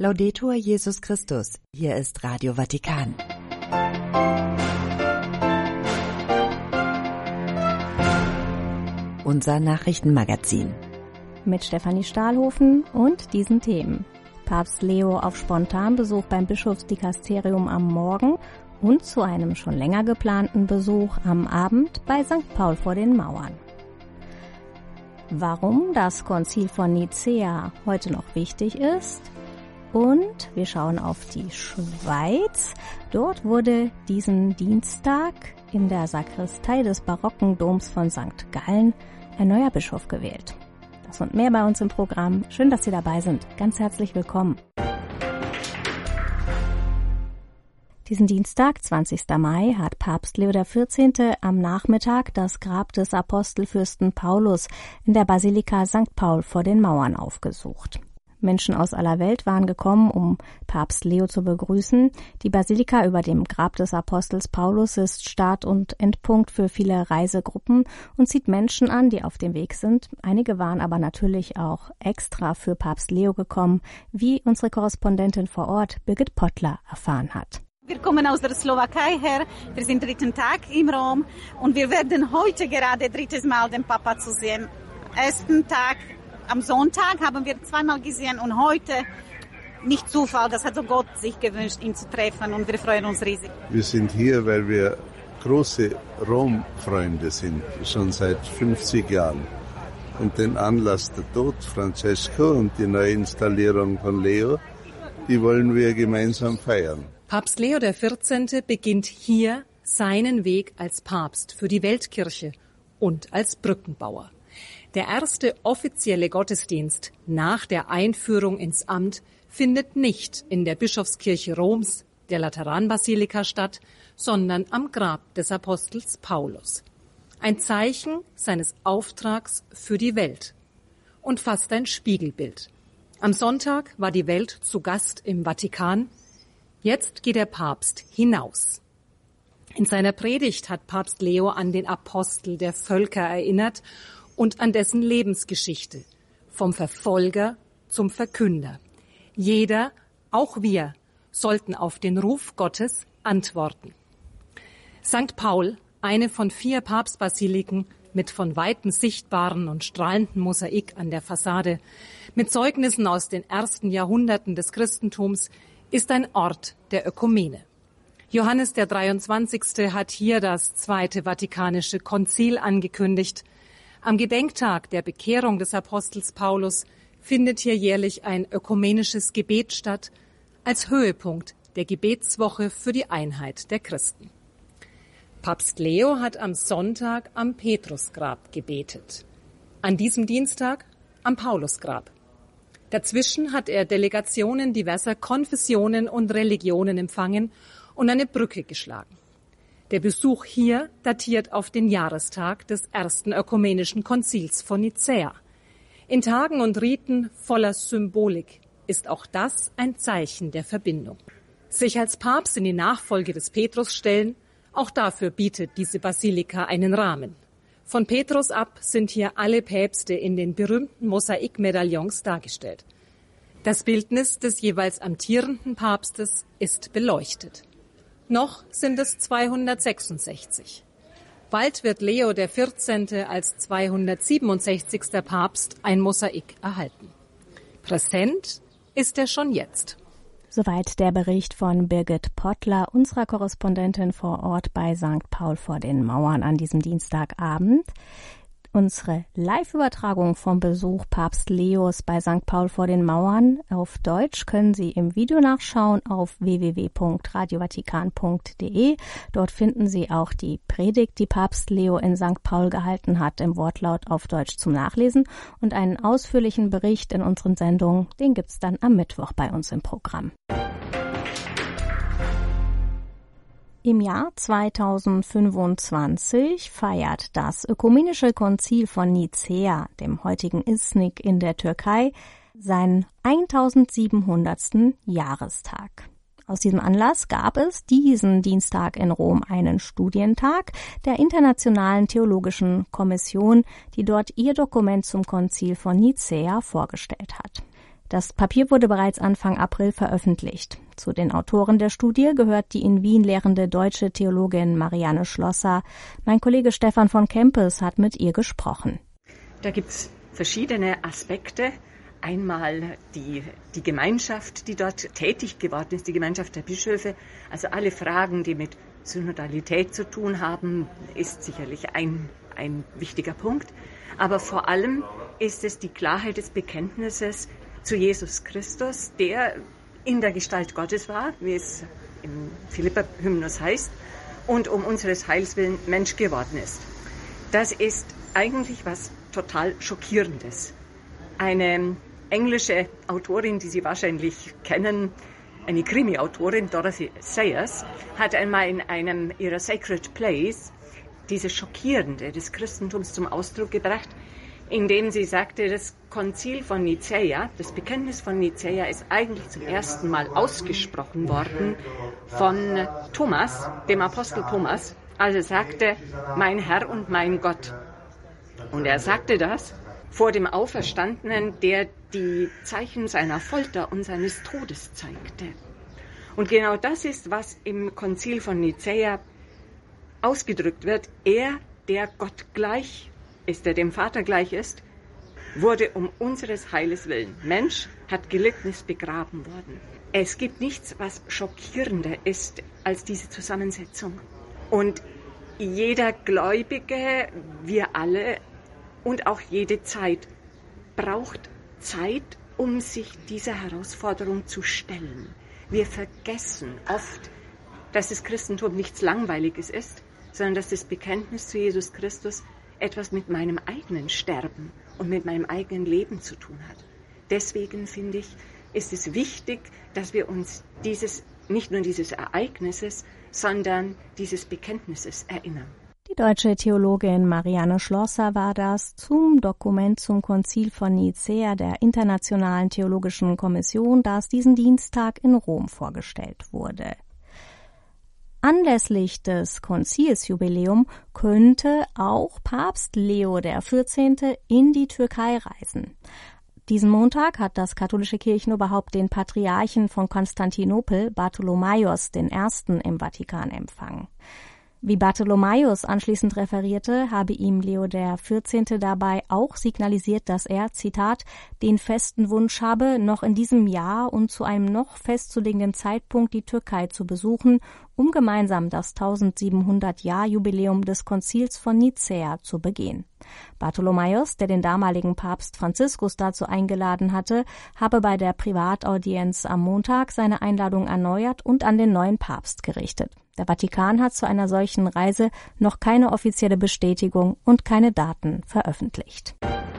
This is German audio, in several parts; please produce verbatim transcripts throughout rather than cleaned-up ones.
Laudetur Jesus Christus. Hier ist Radio Vatikan. Unser Nachrichtenmagazin. Mit Stefanie Stahlhofen und diesen Themen. Papst Leo auf Spontanbesuch beim Bischofsdikasterium am Morgen und zu einem schon länger geplanten Besuch am Abend bei Sankt Paul vor den Mauern. Warum das Konzil von Nicäa heute noch wichtig ist. Und wir schauen auf die Schweiz. Dort wurde diesen Dienstag in der Sakristei des barocken Doms von Sankt Gallen ein neuer Bischof gewählt. Das und mehr bei uns im Programm. Schön, dass Sie dabei sind. Ganz herzlich willkommen. Diesen Dienstag, zwanzigsten Mai, hat Papst Leo der vierzehnte am Nachmittag das Grab des Apostelfürsten Paulus in der Basilika Sankt Paul vor den Mauern aufgesucht. Menschen aus aller Welt waren gekommen, um Papst Leo zu begrüßen. Die Basilika über dem Grab des Apostels Paulus ist Start- und Endpunkt für viele Reisegruppen und zieht Menschen an, die auf dem Weg sind. Einige waren aber natürlich auch extra für Papst Leo gekommen, wie unsere Korrespondentin vor Ort, Birgit Pottler, erfahren hat. Wir kommen aus der Slowakei her, wir sind dritten Tag in Rom und wir werden heute gerade drittes Mal den Papa zu sehen. Ersten Tag am Sonntag haben wir zweimal gesehen und heute nicht Zufall, das hat so Gott sich gewünscht, ihn zu treffen und wir freuen uns riesig. Wir sind hier, weil wir große Rom-Freunde sind, schon seit fünfzig Jahren. Und den Anlass der Tod Francesco und die Neuinstallierung von Leo, die wollen wir gemeinsam feiern. Papst Leo der vierzehnte beginnt hier seinen Weg als Papst für die Weltkirche und als Brückenbauer. Der erste offizielle Gottesdienst nach der Einführung ins Amt findet nicht in der Bischofskirche Roms, der Lateranbasilika, statt, sondern am Grab des Apostels Paulus. Ein Zeichen seines Auftrags für die Welt und fast ein Spiegelbild. Am Sonntag war die Welt zu Gast im Vatikan. Jetzt geht der Papst hinaus. In seiner Predigt hat Papst Leo an den Apostel der Völker erinnert und an dessen Lebensgeschichte, vom Verfolger zum Verkünder. Jeder, auch wir, sollten auf den Ruf Gottes antworten. Sankt Paul, eine von vier Papstbasiliken mit von Weitem sichtbaren und strahlenden Mosaik an der Fassade, mit Zeugnissen aus den ersten Jahrhunderten des Christentums, ist ein Ort der Ökumene. Johannes der dreiundzwanzigste hat hier das Zweite Vatikanische Konzil angekündigt. Am Gedenktag der Bekehrung des Apostels Paulus findet hier jährlich ein ökumenisches Gebet statt, als Höhepunkt der Gebetswoche für die Einheit der Christen. Papst Leo hat am Sonntag am Petrusgrab gebetet, an diesem Dienstag am Paulusgrab. Dazwischen hat er Delegationen diverser Konfessionen und Religionen empfangen und eine Brücke geschlagen. Der Besuch hier datiert auf den Jahrestag des ersten ökumenischen Konzils von Nicäa. In Tagen und Riten voller Symbolik ist auch das ein Zeichen der Verbindung. Sich als Papst in die Nachfolge des Petrus stellen, auch dafür bietet diese Basilika einen Rahmen. Von Petrus ab sind hier alle Päpste in den berühmten Mosaikmedaillons dargestellt. Das Bildnis des jeweils amtierenden Papstes ist beleuchtet. Noch sind es zweihundertsechsundsechzig. Bald wird Leo der vierzehnte als zweihundertsiebenundsechzigster Papst ein Mosaik erhalten. Präsent ist er schon jetzt. Soweit der Bericht von Birgit Pottler, unserer Korrespondentin vor Ort bei Sankt Paul vor den Mauern an diesem Dienstagabend. Unsere Live-Übertragung vom Besuch Papst Leos bei Sankt Paul vor den Mauern auf Deutsch können Sie im Video nachschauen auf w w w punkt radio vatikan punkt d e. Dort finden Sie auch die Predigt, die Papst Leo in Sankt Paul gehalten hat, im Wortlaut auf Deutsch zum Nachlesen. Und einen ausführlichen Bericht in unseren Sendungen, den gibt's dann am Mittwoch bei uns im Programm. Im Jahr zweitausendfünfundzwanzig feiert das Ökumenische Konzil von Nicäa, dem heutigen Iznik in der Türkei, seinen eintausendsiebenhundertsten Jahrestag. Aus diesem Anlass gab es diesen Dienstag in Rom einen Studientag der Internationalen Theologischen Kommission, die dort ihr Dokument zum Konzil von Nicäa vorgestellt hat. Das Papier wurde bereits Anfang April veröffentlicht. Zu den Autoren der Studie gehört die in Wien lehrende deutsche Theologin Marianne Schlosser. Mein Kollege Stefan von Kempes hat mit ihr gesprochen. Da gibt's verschiedene Aspekte. Einmal die, die Gemeinschaft, die dort tätig geworden ist, die Gemeinschaft der Bischöfe. Also alle Fragen, die mit Synodalität zu tun haben, ist sicherlich ein, ein wichtiger Punkt. Aber vor allem ist es die Klarheit des Bekenntnisses zu Jesus Christus, der in der Gestalt Gottes war, wie es im Philipper-Hymnus heißt, und um unseres Heils willen Mensch geworden ist. Das ist eigentlich was total Schockierendes. Eine englische Autorin, die Sie wahrscheinlich kennen, eine Krimi-Autorin, Dorothy Sayers, hat einmal in einem ihrer Sacred Plays dieses Schockierende des Christentums zum Ausdruck gebracht, indem sie sagte, das Konzil von Nicäa, das Bekenntnis von Nicäa ist eigentlich zum ersten Mal ausgesprochen worden von Thomas, dem Apostel Thomas, als er sagte, mein Herr und mein Gott. Und er sagte das vor dem Auferstandenen, der die Zeichen seiner Folter und seines Todes zeigte. Und genau das ist, was im Konzil von Nicäa ausgedrückt wird. Er, der Gott gleich ist, der dem Vater gleich ist, wurde um unseres Heiles willen Mensch, hat gelitten, ist begraben worden. Es gibt nichts, was schockierender ist als diese Zusammensetzung. Und jeder Gläubige, wir alle und auch jede Zeit braucht Zeit, um sich dieser Herausforderung zu stellen. Wir vergessen oft, dass das Christentum nichts Langweiliges ist, sondern dass das Bekenntnis zu Jesus Christus etwas mit meinem eigenen Sterben und mit meinem eigenen Leben zu tun hat. Deswegen finde ich, ist es wichtig, dass wir uns dieses, nicht nur dieses Ereignisses, sondern dieses Bekenntnisses erinnern. Die deutsche Theologin Marianne Schlosser war das zum Dokument zum Konzil von Nicäa der Internationalen Theologischen Kommission, das diesen Dienstag in Rom vorgestellt wurde. Anlässlich des Konzilsjubiläums könnte auch Papst Leo der vierzehnte in die Türkei reisen. Diesen Montag hat das katholische Kirchenoberhaupt den Patriarchen von Konstantinopel, Bartholomaios der Erste, im Vatikan empfangen. Wie Bartholomaios anschließend referierte, habe ihm Leo der vierzehnte dabei auch signalisiert, dass er, Zitat, den festen Wunsch habe, noch in diesem Jahr und zu einem noch festzulegenden Zeitpunkt die Türkei zu besuchen, um gemeinsam das eintausendsiebenhundert-Jahr-Jubiläum des Konzils von Nicäa zu begehen. Bartholomaios, der den damaligen Papst Franziskus dazu eingeladen hatte, habe bei der Privataudienz am Montag seine Einladung erneuert und an den neuen Papst gerichtet. Der Vatikan hat zu einer solchen Reise noch keine offizielle Bestätigung und keine Daten veröffentlicht.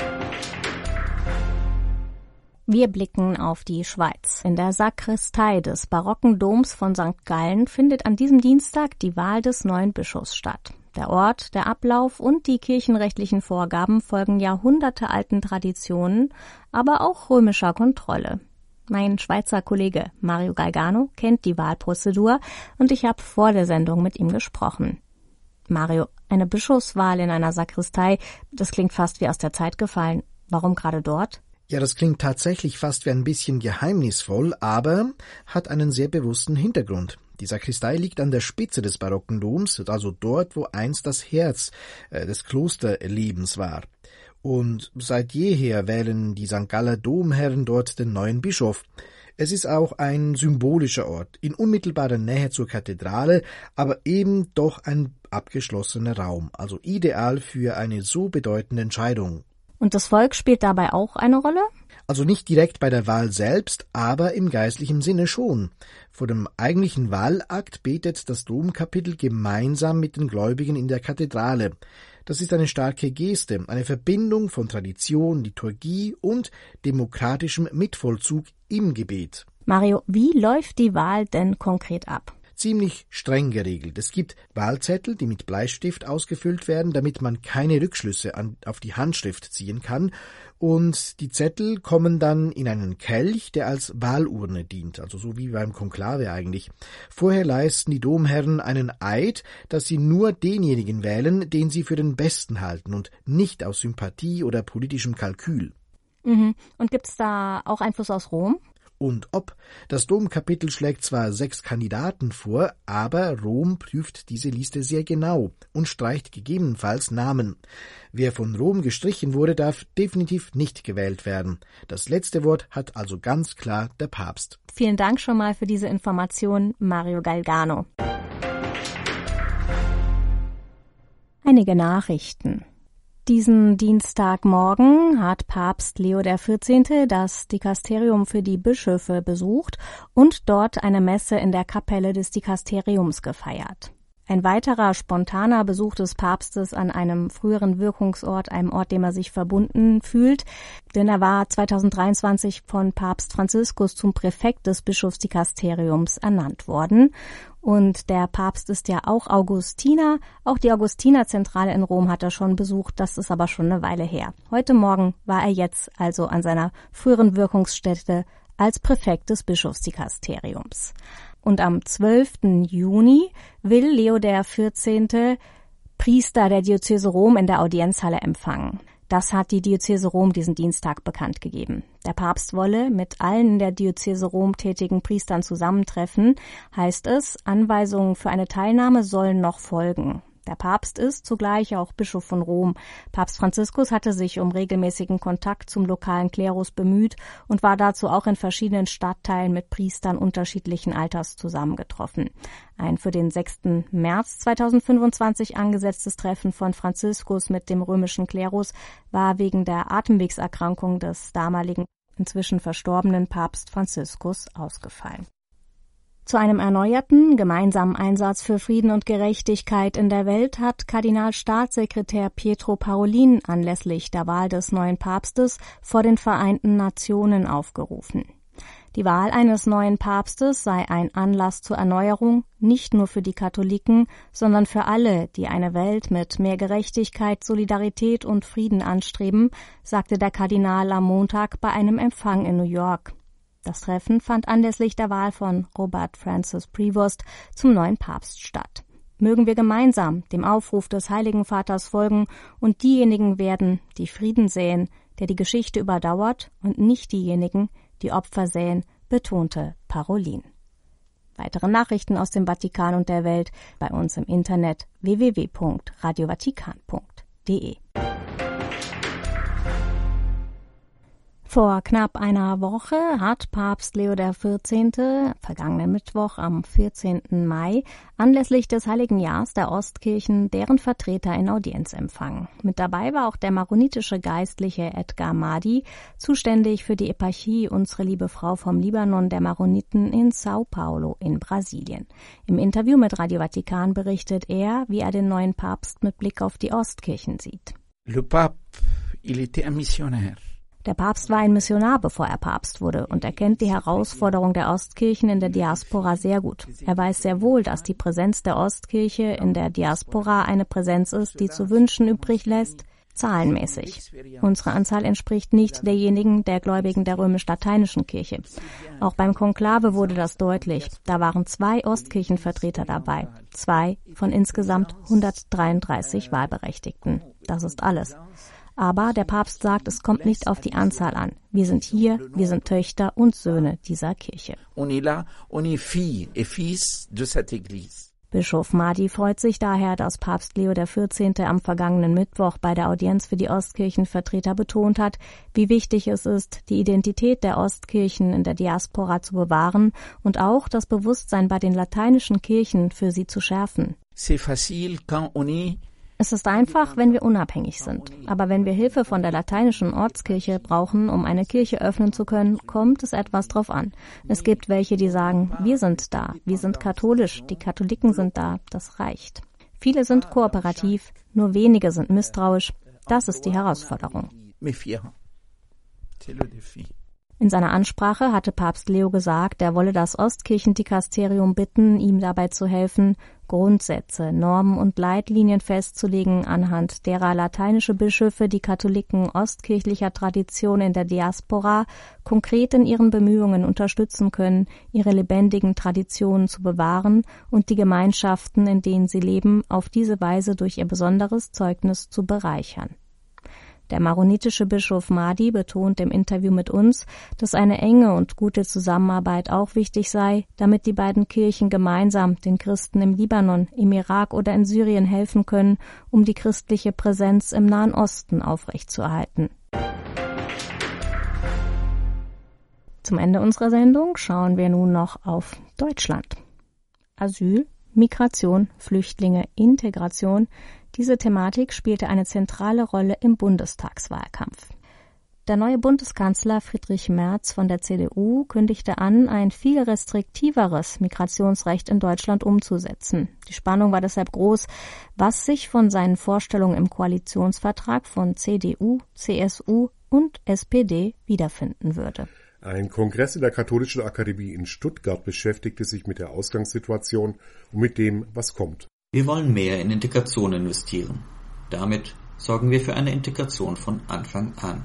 Wir blicken auf die Schweiz. In der Sakristei des barocken Doms von Sankt Gallen findet an diesem Dienstag die Wahl des neuen Bischofs statt. Der Ort, der Ablauf und die kirchenrechtlichen Vorgaben folgen jahrhundertealten Traditionen, aber auch römischer Kontrolle. Mein Schweizer Kollege Mario Galgano kennt die Wahlprozedur und ich habe vor der Sendung mit ihm gesprochen. Mario, eine Bischofswahl in einer Sakristei, das klingt fast wie aus der Zeit gefallen. Warum gerade dort? Ja, das klingt tatsächlich fast wie ein bisschen geheimnisvoll, aber hat einen sehr bewussten Hintergrund. Die Sakristei liegt an der Spitze des barocken Doms, also dort, wo einst das Herz äh, des Klosterlebens war. Und seit jeher wählen die Sankt Galler Domherren dort den neuen Bischof. Es ist auch ein symbolischer Ort, in unmittelbarer Nähe zur Kathedrale, aber eben doch ein abgeschlossener Raum, also ideal für eine so bedeutende Entscheidung. Und das Volk spielt dabei auch eine Rolle? Also nicht direkt bei der Wahl selbst, aber im geistlichen Sinne schon. Vor dem eigentlichen Wahlakt betet das Domkapitel gemeinsam mit den Gläubigen in der Kathedrale. Das ist eine starke Geste, eine Verbindung von Tradition, Liturgie und demokratischem Mitvollzug im Gebet. Mario, wie läuft die Wahl denn konkret ab? Ziemlich streng geregelt. Es gibt Wahlzettel, die mit Bleistift ausgefüllt werden, damit man keine Rückschlüsse an, auf die Handschrift ziehen kann. Und die Zettel kommen dann in einen Kelch, der als Wahlurne dient, also so wie beim Konklave eigentlich. Vorher leisten die Domherren einen Eid, dass sie nur denjenigen wählen, den sie für den Besten halten und nicht aus Sympathie oder politischem Kalkül. Mhm. Und gibt es da auch Einfluss aus Rom? Und ob. Das Domkapitel schlägt zwar sechs Kandidaten vor, aber Rom prüft diese Liste sehr genau und streicht gegebenenfalls Namen. Wer von Rom gestrichen wurde, darf definitiv nicht gewählt werden. Das letzte Wort hat also ganz klar der Papst. Vielen Dank schon mal für diese Information, Mario Galgano. Einige Nachrichten. Diesen Dienstagmorgen hat Papst Leo der vierzehnte das Dikasterium für die Bischöfe besucht und dort eine Messe in der Kapelle des Dikasteriums gefeiert. Ein weiterer spontaner Besuch des Papstes an einem früheren Wirkungsort, einem Ort, dem er sich verbunden fühlt, denn er war zweitausenddreiundzwanzig von Papst Franziskus zum Präfekt des Bischofsdikasteriums ernannt worden. Und der Papst ist ja auch Augustiner. Auch die Augustinerzentrale in Rom hat er schon besucht, das ist aber schon eine Weile her. Heute Morgen war er jetzt also an seiner früheren Wirkungsstätte als Präfekt des Bischofsdikasteriums. Und am zwölften Juni will Leo der vierzehnte Priester der Diözese Rom in der Audienzhalle empfangen. Das hat die Diözese Rom diesen Dienstag bekannt gegeben. Der Papst wolle mit allen in der Diözese Rom tätigen Priestern zusammentreffen, heißt es, Anweisungen für eine Teilnahme sollen noch folgen. Der Papst ist zugleich auch Bischof von Rom. Papst Franziskus hatte sich um regelmäßigen Kontakt zum lokalen Klerus bemüht und war dazu auch in verschiedenen Stadtteilen mit Priestern unterschiedlichen Alters zusammengetroffen. Ein für den sechsten März zweitausendfünfundzwanzig angesetztes Treffen von Franziskus mit dem römischen Klerus war wegen der Atemwegserkrankung des damaligen, inzwischen verstorbenen Papst Franziskus ausgefallen. Zu einem erneuerten gemeinsamen Einsatz für Frieden und Gerechtigkeit in der Welt hat Kardinalstaatssekretär Pietro Parolin anlässlich der Wahl des neuen Papstes vor den Vereinten Nationen aufgerufen. Die Wahl eines neuen Papstes sei ein Anlass zur Erneuerung, nicht nur für die Katholiken, sondern für alle, die eine Welt mit mehr Gerechtigkeit, Solidarität und Frieden anstreben, sagte der Kardinal am Montag bei einem Empfang in New York. Das Treffen fand anlässlich der Wahl von Robert Francis Prevost zum neuen Papst statt. Mögen wir gemeinsam dem Aufruf des Heiligen Vaters folgen und diejenigen werden, die Frieden säen, der die Geschichte überdauert, und nicht diejenigen, die Opfer säen, betonte Parolin. Weitere Nachrichten aus dem Vatikan und der Welt bei uns im Internet w w w punkt radio vatikan punkt d e. Vor knapp einer Woche hat Papst Leo der vierzehnte vergangenen Mittwoch am vierzehnten Mai anlässlich des Heiligen Jahrs der Ostkirchen deren Vertreter in Audienz empfangen. Mit dabei war auch der maronitische Geistliche Edgar Madi, zuständig für die Eparchie Unsere Liebe Frau vom Libanon der Maroniten in Sao Paulo in Brasilien. Im Interview mit Radio Vatikan berichtet er, wie er den neuen Papst mit Blick auf die Ostkirchen sieht. Le Pape, il était un missionnaire. Der Papst war ein Missionar, bevor er Papst wurde, und er kennt die Herausforderung der Ostkirchen in der Diaspora sehr gut. Er weiß sehr wohl, dass die Präsenz der Ostkirche in der Diaspora eine Präsenz ist, die zu wünschen übrig lässt, zahlenmäßig. Unsere Anzahl entspricht nicht derjenigen der Gläubigen der römisch-lateinischen Kirche. Auch beim Konklave wurde das deutlich. Da waren zwei Ostkirchenvertreter dabei, zwei von insgesamt hundertdreiunddreißig Wahlberechtigten. Das ist alles. Aber der Papst sagt, es kommt nicht auf die Anzahl an. Wir sind hier, wir sind Töchter und Söhne dieser Kirche. Bischof Madi freut sich daher, dass Papst Leo der vierzehnte am vergangenen Mittwoch bei der Audienz für die Ostkirchenvertreter betont hat, wie wichtig es ist, die Identität der Ostkirchen in der Diaspora zu bewahren und auch das Bewusstsein bei den lateinischen Kirchen für sie zu schärfen. C'est facile quand on est Es ist einfach, wenn wir unabhängig sind. Aber wenn wir Hilfe von der lateinischen Ortskirche brauchen, um eine Kirche öffnen zu können, kommt es etwas drauf an. Es gibt welche, die sagen, wir sind da, wir sind katholisch, die Katholiken sind da, das reicht. Viele sind kooperativ, nur wenige sind misstrauisch. Das ist die Herausforderung. In seiner Ansprache hatte Papst Leo gesagt, er wolle das Ostkirchendikasterium bitten, ihm dabei zu helfen, Grundsätze, Normen und Leitlinien festzulegen, anhand derer lateinische Bischöfe die Katholiken ostkirchlicher Tradition in der Diaspora konkret in ihren Bemühungen unterstützen können, ihre lebendigen Traditionen zu bewahren und die Gemeinschaften, in denen sie leben, auf diese Weise durch ihr besonderes Zeugnis zu bereichern. Der maronitische Bischof Mahdi betont im Interview mit uns, dass eine enge und gute Zusammenarbeit auch wichtig sei, damit die beiden Kirchen gemeinsam den Christen im Libanon, im Irak oder in Syrien helfen können, um die christliche Präsenz im Nahen Osten aufrechtzuerhalten. Zum Ende unserer Sendung schauen wir nun noch auf Deutschland. Asyl, Migration, Flüchtlinge, Integration. Diese Thematik spielte eine zentrale Rolle im Bundestagswahlkampf. Der neue Bundeskanzler Friedrich Merz von der C D U kündigte an, ein viel restriktiveres Migrationsrecht in Deutschland umzusetzen. Die Spannung war deshalb groß, was sich von seinen Vorstellungen im Koalitionsvertrag von C D U, C S U und S P D wiederfinden würde. Ein Kongress in der Katholischen Akademie in Stuttgart beschäftigte sich mit der Ausgangssituation und mit dem, was kommt. Wir wollen mehr in Integration investieren. Damit sorgen wir für eine Integration von Anfang an.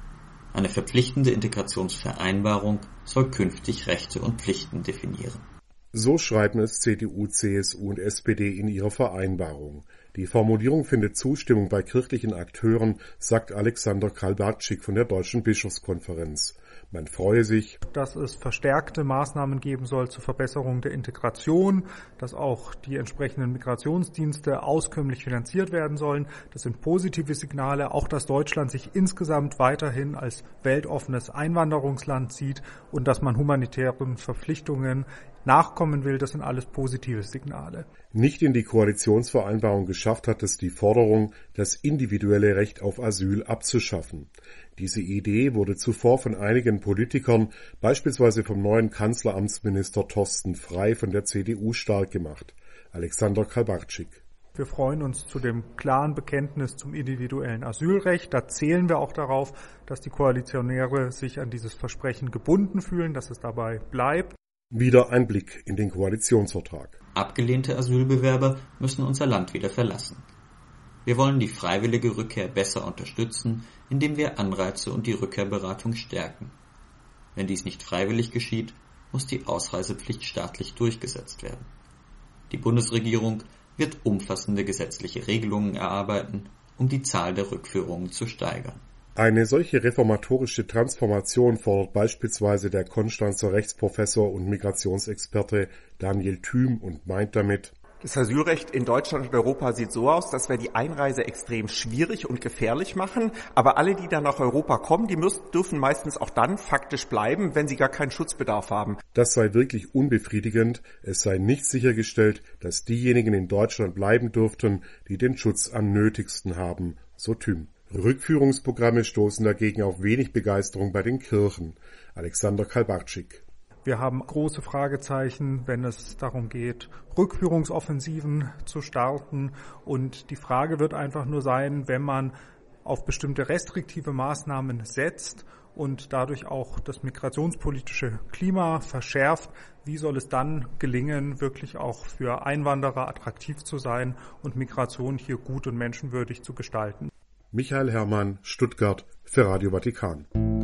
Eine verpflichtende Integrationsvereinbarung soll künftig Rechte und Pflichten definieren. So schreiben es C D U, C S U und S P D in ihrer Vereinbarung. Die Formulierung findet Zustimmung bei kirchlichen Akteuren, sagt Alexander Kalbarczyk von der Deutschen Bischofskonferenz. Man freue sich, dass es verstärkte Maßnahmen geben soll zur Verbesserung der Integration, dass auch die entsprechenden Migrationsdienste auskömmlich finanziert werden sollen. Das sind positive Signale, auch dass Deutschland sich insgesamt weiterhin als weltoffenes Einwanderungsland sieht und dass man humanitären Verpflichtungen nachkommen will. Das sind alles positive Signale. Nicht in die Koalitionsvereinbarung geschafft hat es die Forderung, das individuelle Recht auf Asyl abzuschaffen. Diese Idee wurde zuvor von einigen Politikern, beispielsweise vom neuen Kanzleramtsminister Thorsten Frey von der C D U, stark gemacht. Alexander Kalbarczyk. Wir freuen uns zu dem klaren Bekenntnis zum individuellen Asylrecht. Da zählen wir auch darauf, dass die Koalitionäre sich an dieses Versprechen gebunden fühlen, dass es dabei bleibt. Wieder ein Blick in den Koalitionsvertrag. Abgelehnte Asylbewerber müssen unser Land wieder verlassen. Wir wollen die freiwillige Rückkehr besser unterstützen, indem wir Anreize und die Rückkehrberatung stärken. Wenn dies nicht freiwillig geschieht, muss die Ausreisepflicht staatlich durchgesetzt werden. Die Bundesregierung wird umfassende gesetzliche Regelungen erarbeiten, um die Zahl der Rückführungen zu steigern. Eine solche reformatorische Transformation fordert beispielsweise der Konstanzer Rechtsprofessor und Migrationsexperte Daniel Thüm und meint damit: Das Asylrecht in Deutschland und Europa sieht so aus, dass wir die Einreise extrem schwierig und gefährlich machen. Aber alle, die dann nach Europa kommen, die müssen, dürfen meistens auch dann faktisch bleiben, wenn sie gar keinen Schutzbedarf haben. Das sei wirklich unbefriedigend. Es sei nicht sichergestellt, dass diejenigen in Deutschland bleiben dürften, die den Schutz am nötigsten haben, so Thüm. Rückführungsprogramme stoßen dagegen auf wenig Begeisterung bei den Kirchen. Alexander Kalbarczyk. Wir haben große Fragezeichen, wenn es darum geht, Rückführungsoffensiven zu starten. Und die Frage wird einfach nur sein, wenn man auf bestimmte restriktive Maßnahmen setzt und dadurch auch das migrationspolitische Klima verschärft, wie soll es dann gelingen, wirklich auch für Einwanderer attraktiv zu sein und Migration hier gut und menschenwürdig zu gestalten. Michael Herrmann, Stuttgart, für Radio Vatikan.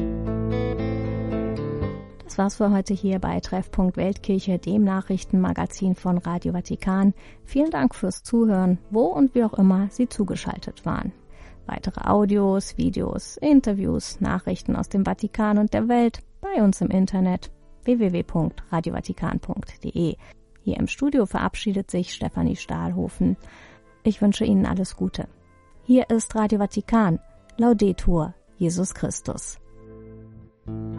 Das war's für heute hier bei Treffpunkt Weltkirche, dem Nachrichtenmagazin von Radio Vatikan. Vielen Dank fürs Zuhören, wo und wie auch immer Sie zugeschaltet waren. Weitere Audios, Videos, Interviews, Nachrichten aus dem Vatikan und der Welt bei uns im Internet w w w punkt radio vatikan punkt d e. Hier im Studio verabschiedet sich Stefanie Stahlhofen. Ich wünsche Ihnen alles Gute. Hier ist Radio Vatikan. Laudetur Jesus Christus.